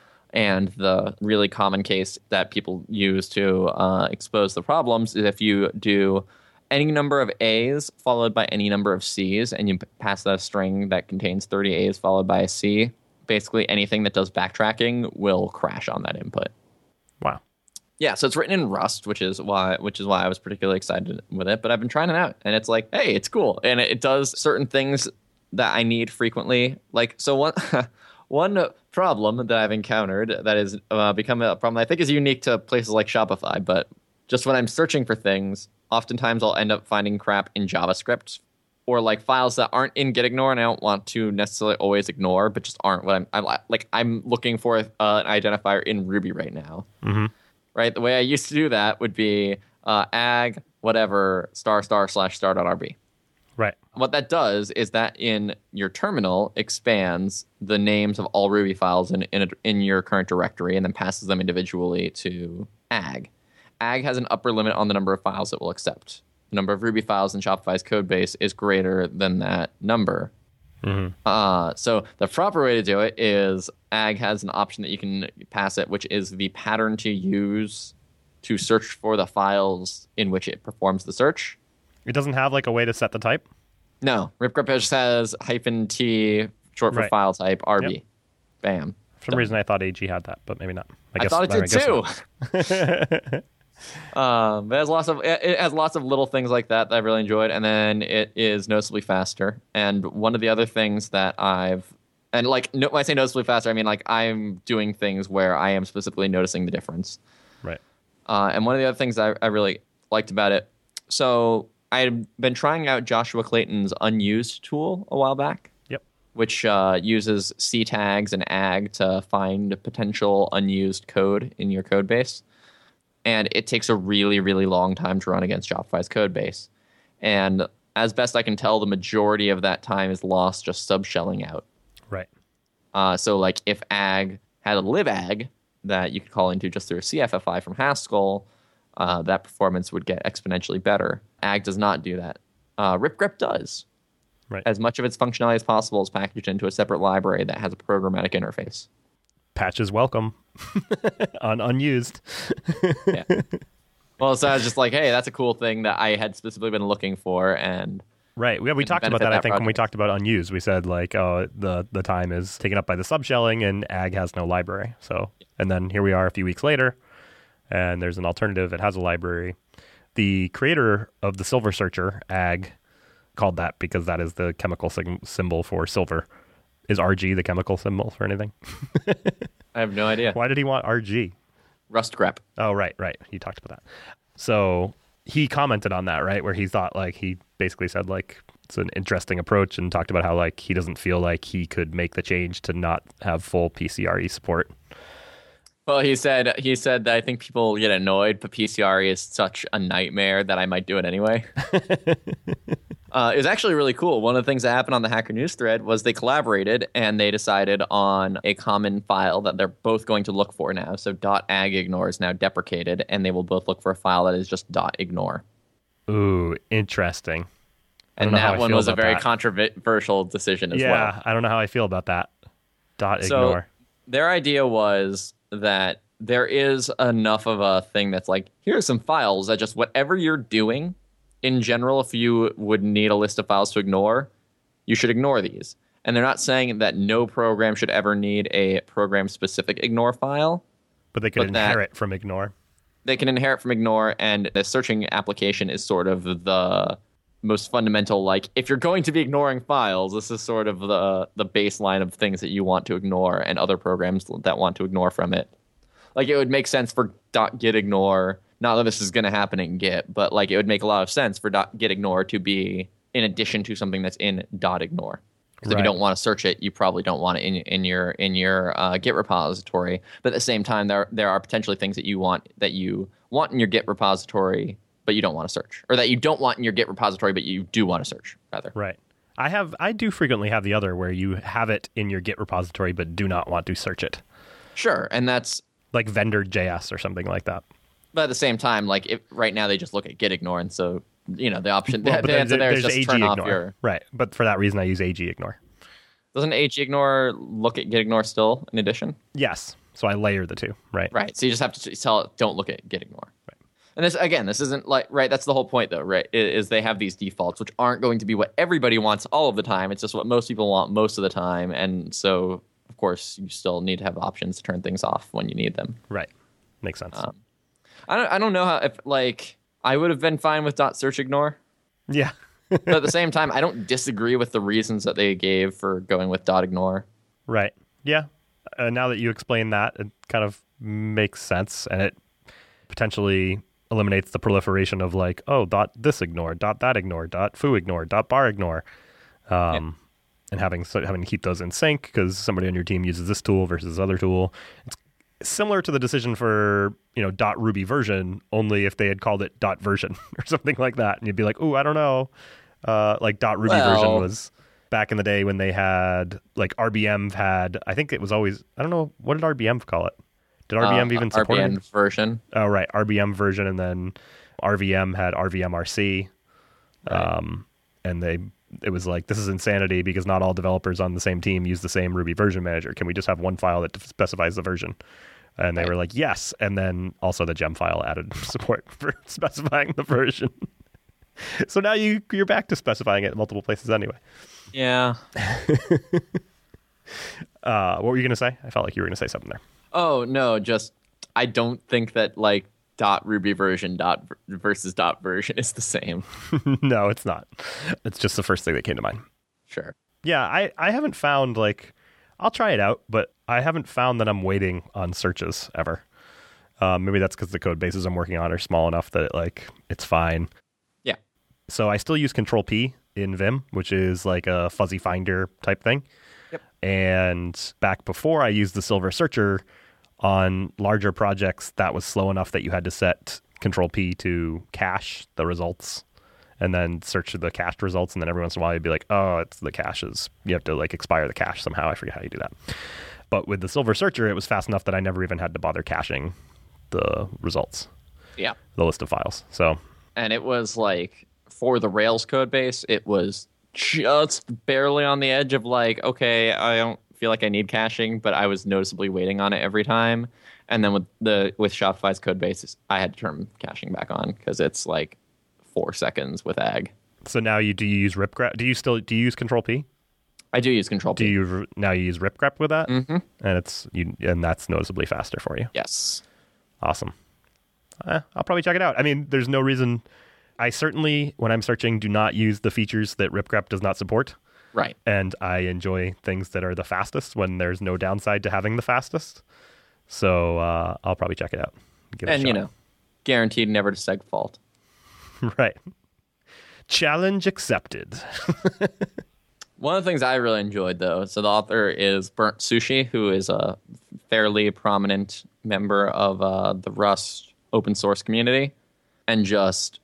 And the really common case that people use to uh, expose the problems is if you do any number of A's followed by any number of C's, and you p- pass that string that contains thirty A's followed by a C, basically anything that does backtracking will crash on that input. wow. Yeah, so it's written in Rust, which is why which is why I was particularly excited with it. But I've been trying it out, and it's like, hey, it's cool, and it, it does certain things that I need frequently. Like, so one one problem that I've encountered that has uh, become a problem I think is unique to places like Shopify. But just when I'm searching for things, oftentimes I'll end up finding crap in JavaScript or like files that aren't in gitignore, and I don't want to necessarily always ignore, but just aren't what I'm, I'm like. I'm looking for uh, an identifier in Ruby right now. Mm-hmm. Right, the way I used to do that would be uh, ag whatever star star slash star dot rb. Right. What that does is that in your terminal expands the names of all Ruby files in in, a, in your current directory and then passes them individually to ag. Ag has an upper limit on the number of files it will accept. The number of Ruby files in Shopify's code base is greater than that number. Mm-hmm. Uh, so the proper way to do it is ag has an option that you can pass it, which is the pattern to use to search for the files in which it performs the search. It doesn't have like a way to set the type. No, RipGrep just says hyphen T, short for Right. file type, R B. Yep. Bam. For some reason, I thought A G had that, but maybe not. I, guess, thought it I did guess too. not. Um, but it has lots of it it has lots of little things like that that I really enjoyed, and then it is noticeably faster. And one of the other things that I've and like no, when I say noticeably faster, I mean like I'm doing things where I am specifically noticing the difference. Right. Uh, and one of the other things I, I really liked about it, so I had been trying out Joshua Clayton's unused tool a while back. Yep. Which uh, uses C tags and ag to find potential unused code in your code base. And it takes a really, really long time to run against Shopify's code base. And as best I can tell, the majority of that time is lost just subshelling out. Right. Uh, so like if ag had a libag that you could call into just through a C F F I from Haskell, uh, that performance would get exponentially better. Ag does not do that. Uh, RipGrep does. Right. As much of its functionality as possible is packaged into a separate library that has a programmatic interface. patches welcome on unused. Yeah. Well, so I was just like, hey, that's a cool thing that I had specifically been looking for, and right. Yeah, we talked about that, that I think, project. when we talked about unused. We said, like, oh, the, the time is taken up by the subshelling, and ag has no library. So, and then here we are a few weeks later, and there's an alternative that has a library. The creator of the Silver Searcher, ag, called that because that is the chemical sim- symbol for silver. Is R G the chemical symbol for anything? I have no idea. Why did he want R G? Rust grep. Oh, right, right. You talked about that. So he commented on that, right, where he thought, like, he basically said, like, it's an interesting approach, and talked about how, like, he doesn't feel like he could make the change to not have full P C R E support. Well, he said he said that I think people get annoyed, but P C R E is such a nightmare that I might do it anyway. uh, it was actually really cool. One of the things that happened on the Hacker News thread was they collaborated and they decided on a common file that they're both going to look for now. So .agignore is now deprecated, and they will both look for a file that is just .ignore. Ooh, interesting. And that one was a very that. controversial decision as yeah, well. Yeah, I don't know how I feel about that. Dot so ignore. Their idea was that there is enough of a thing that's like, here are some files that just whatever you're doing, in general, if you would need a list of files to ignore, you should ignore these. And they're not saying that no program should ever need a program-specific ignore file. But they could but inherit from ignore. They can inherit from ignore, and the searching application is sort of the most fundamental, like, if you're going to be ignoring files, this is sort of the the baseline of things that you want to ignore and other programs that want to ignore from it. Like, it would make sense for .git ignore, not that this is going to happen in Git, but, like, it would make a lot of sense for .git ignore to be in addition to something that's in .ignore. Because right. if you don't want to search it, you probably don't want it in, in your in your uh, Git repository. But at the same time, there there are potentially things that you want that you want in your Git repository, but you don't want to search, or that you don't want in your Git repository, but you do want to search, rather. Right. I have I do frequently have the other where you have it in your Git repository, but do not want to search it. Sure, and that's like vendor J S or something like that. But at the same time, like if right now they just look at git ignore, and so you know the option well, the, the answer there is just A G turn ignore. off your right. But for that reason, I use A G ignore. Doesn't A G ignore look at git ignore still? In addition, yes. So I layer the two. Right. Right. So you just have to tell it, don't look at git ignore. Right. And this again, this isn't like right. That's the whole point, though. Right? Is they have these defaults, which aren't going to be what everybody wants all of the time. It's just what most people want most of the time, and so of course you still need to have options to turn things off when you need them. Right. Makes sense. Um, I don't. I don't know how. If like I would have been fine with .search ignore. Yeah. But at the same time, I don't disagree with the reasons that they gave for going with .ignore. Right. Yeah. Uh, now that you explain that, it kind of makes sense, and it potentially eliminates the proliferation of like, oh, dot this ignore, dot that ignore, dot foo ignore, dot bar ignore, um, yeah. and having so having to keep those in sync because somebody on your team uses this tool versus this other tool. It's similar to the decision for, you know, dot Ruby version, only if they had called it dot version or something like that. And you'd be like, oh, I don't know. Uh, like dot Ruby well, version was back in the day when they had, like R B M had, I think it was always, I don't know, what did R B M call it? Did R B M uh, even support R B M it? version. Oh, right. R B M version. And then R V M had R V M R C. Right. Um, and they, it was like, this is insanity because not all developers on the same team use the same Ruby version manager. Can we just have one file that specifies the version? And they right. were like, yes. And then also the gem file added support for specifying the version. So now you, you're back to specifying it in multiple places anyway. Yeah. uh, what were you going to say? I felt like you were going to say something there. Oh, no, just I don't think that like dot Ruby version dot versus dot version is the same. No, it's not. It's just the first thing that came to mind. Sure. Yeah, I, I haven't found like, I'll try it out, but I haven't found that I'm waiting on searches ever. Um, maybe that's because the code bases I'm working on are small enough that it, like it's fine. Yeah. So I still use Control P in Vim, which is like a fuzzy finder type thing. Yep. And back before I used the Silver Searcher on larger projects, that was slow enough that you had to set Control P to cache the results and then search the cached results. And then every once in a while you'd be like, oh, it's the caches. You have to like expire the cache somehow. I forget how you do that. But with the Silver Searcher, it was fast enough that I never even had to bother caching the results. Yeah. The list of files. So, and it was like for the Rails code base, it was just barely on the edge of like, okay, I don't feel like I need caching, but I was noticeably waiting on it every time. And then with the with Shopify's code base, I had to turn caching back on because it's like four seconds with A G. So now you do you use ripgrep? Do you still do you use Control P? I do use Control P. Do you now you use ripgrep with that? Mm-hmm. And it's you and that's noticeably faster for you. Yes. Awesome. Eh, I'll probably check it out. I mean, there's no reason. I certainly, when I'm searching, do not use the features that ripgrep does not support. Right. And I enjoy things that are the fastest when there's no downside to having the fastest. So uh, I'll probably check it out. Give it a And, shot. you know, guaranteed never to seg fault. Right. Challenge accepted. One of the things I really enjoyed, though, so the author is Burnt Sushi, who is a fairly prominent member of uh, the Rust open source community. And just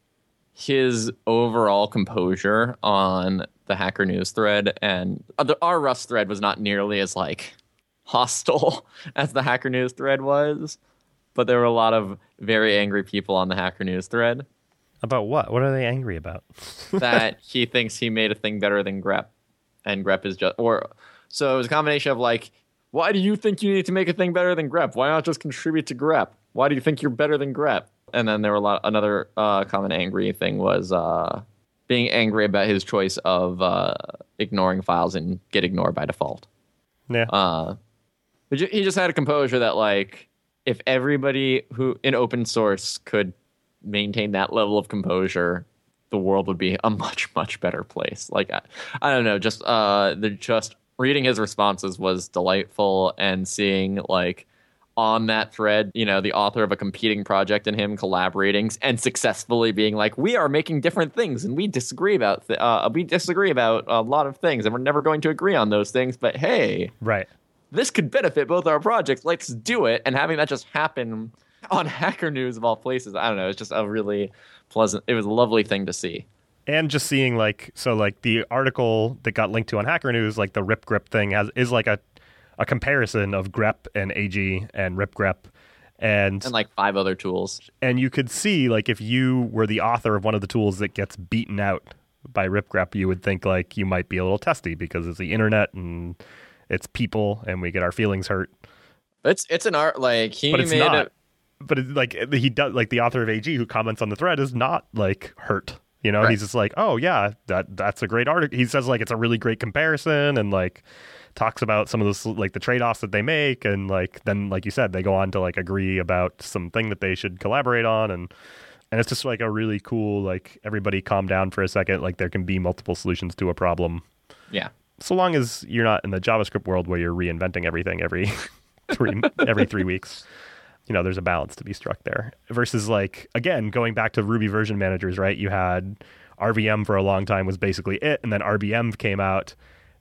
his overall composure on the Hacker News thread, and uh, the, our Rust thread was not nearly as, like, hostile as the Hacker News thread was, but there were a lot of very angry people on the Hacker News thread. About what? What are they angry about? That he thinks he made a thing better than grep, and grep is just, or so it was a combination of like, why do you think you need to make a thing better than grep? Why not just contribute to grep? Why do you think you're better than grep? And then there were a lot. Another uh, common angry thing was uh, being angry about his choice of uh, ignoring files and get ignored by default. Yeah. Uh, but ju- he just had a composure that, like, if everybody who in open source could maintain that level of composure, the world would be a much, much better place. Like, I, I don't know, just uh, the just reading his responses was delightful, and seeing, like, on that thread, you know, the author of a competing project and him collaborating and successfully being like, we are making different things and we disagree about th- uh, we disagree about a lot of things and we're never going to agree on those things, but hey, Right. this could benefit both our projects. Let's do it. And having that just happen on Hacker News of all places, I don't know, it's just a really pleasant, it was a lovely thing to see. And just seeing, like, so, like, the article that got linked to on Hacker News, like, the ripgrep thing has is, like, a, a comparison of grep and A G and ripgrep. And, And, like, five other tools. and you could see, like, if you were the author of one of the tools that gets beaten out by ripgrep, you would think, like, you might be a little testy because it's the internet and it's people and we get our feelings hurt. It's it's an art, like, he But it's made not. it. But it's like he does, like, the author of A G who comments on the thread is not, like, hurt. You know, Right. he's just like, oh yeah, that that's a great article. He says, like, it's a really great comparison, and, like, talks about some of the, like, the trade-offs that they make, and, like, then, like you said, they go on to, like, agree about something that they should collaborate on, and and it's just, like, a really cool, like, everybody calm down for a second, like, there can be multiple solutions to a problem. Yeah. So long as you're not in the JavaScript world where you're reinventing everything every three every three weeks. You know, there's a balance to be struck there. Versus, like, again, going back to Ruby version managers, right? You had R V M for a long time was basically it, and then R B M came out,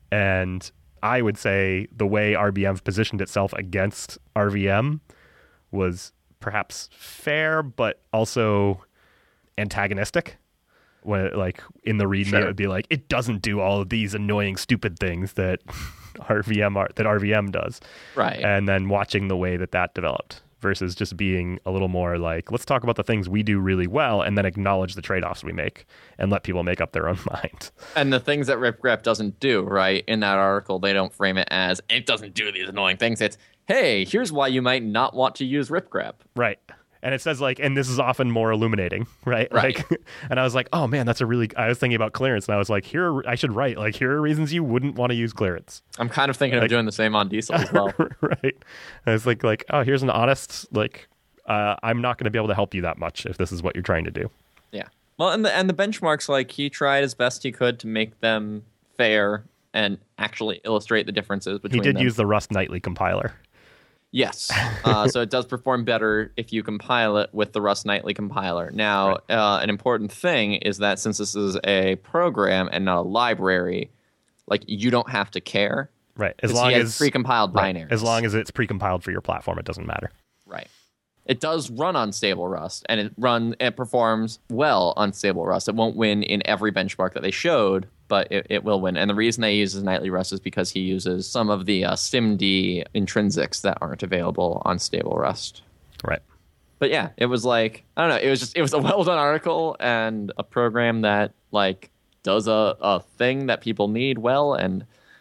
and I would say the way R B M positioned itself against R V M was perhaps fair, but also antagonistic. When it, like, in the README, Sure. it would be like, it doesn't do all of these annoying, stupid things that R V M are, that R V M does. Right. And then watching the way that that developed versus just being a little more like, let's talk about the things we do really well and then acknowledge the trade-offs we make and let people make up their own mind. And the things that ripgrep doesn't do, right? In that article, they don't frame it as, it doesn't do these annoying things. It's, hey, here's why you might not want to use ripgrep. Right. And it says, like, and this is often more illuminating, right? Right. Like, and I was like, oh man, that's a really, I was thinking about clearance and I was like, here, are, I should write, like, here are reasons you wouldn't want to use clearance. I'm kind of thinking Like- of doing the same on Diesel as well. Right. And it's like, like, oh, here's an honest, like, uh, I'm not going to be able to help you that much if this is what you're trying to do. Yeah. Well, and the and the benchmarks, like, he tried as best he could to make them fair and actually illustrate the differences He between did them. use the Rust Nightly compiler. Yes. Uh, so it does perform better if you compile it with the Rust Nightly compiler. Now, uh, an important thing is that since this is a program and not a library, like, you don't have to care. Right. As 'Cause long he has as pre-compiled right. binaries. As long as it's precompiled for your platform, it doesn't matter. Right. It does run on stable Rust, and it run it performs well on stable Rust. It won't win in every benchmark that they showed, but it, it will win. And the reason they use Nightly Rust is because he uses some of the uh, SIMD intrinsics that aren't available on stable Rust. Right. But yeah, it was like, I don't know, it was just, it was a well done article and a program that, like, does a, a thing that people need well and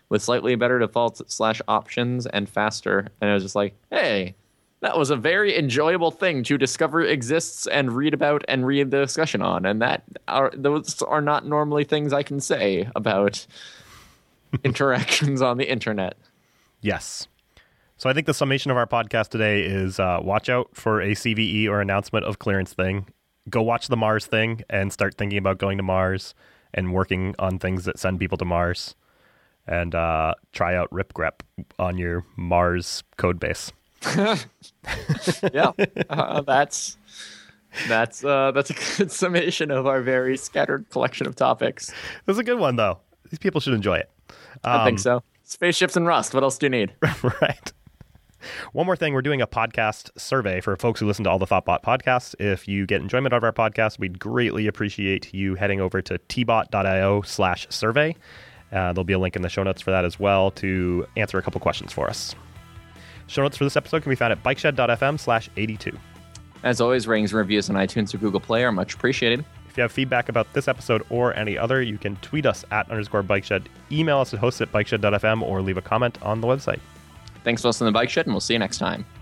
with slightly better defaults slash options and faster. And I was just like, hey, that was a very enjoyable thing to discover exists and read about and read the discussion on. And that are those are not normally things I can say about interactions on the internet. Yes. So I think the summation of our podcast today is uh, watch out for a C V E or announcement of clearance thing. Go watch the Mars thing and start thinking about going to Mars and working on things that send people to Mars. And uh, try out ripgrep on your Mars code base. yeah, uh, that's that's uh, that's a good summation of our very scattered collection of topics. It was a good one, though. These people should enjoy it. Um, I think so. Spaceships and Rust. What else do you need? Right. One more thing, we're doing a podcast survey for folks who listen to all the ThoughtBot podcasts. If you get enjoyment out of our podcast, we'd greatly appreciate you heading over to tbot.io slash survey. Uh, there'll be a link in the show notes for that as well to answer a couple questions for us. Show notes for this episode can be found at bikeshed.fm slash 82. As always, ratings and reviews on iTunes or Google Play are much appreciated. If you have feedback about this episode or any other, you can tweet us at underscore bikeshed, email us at host at bikeshed.fm, or leave a comment on the website. Thanks for listening to The Bike Shed, and we'll see you next time.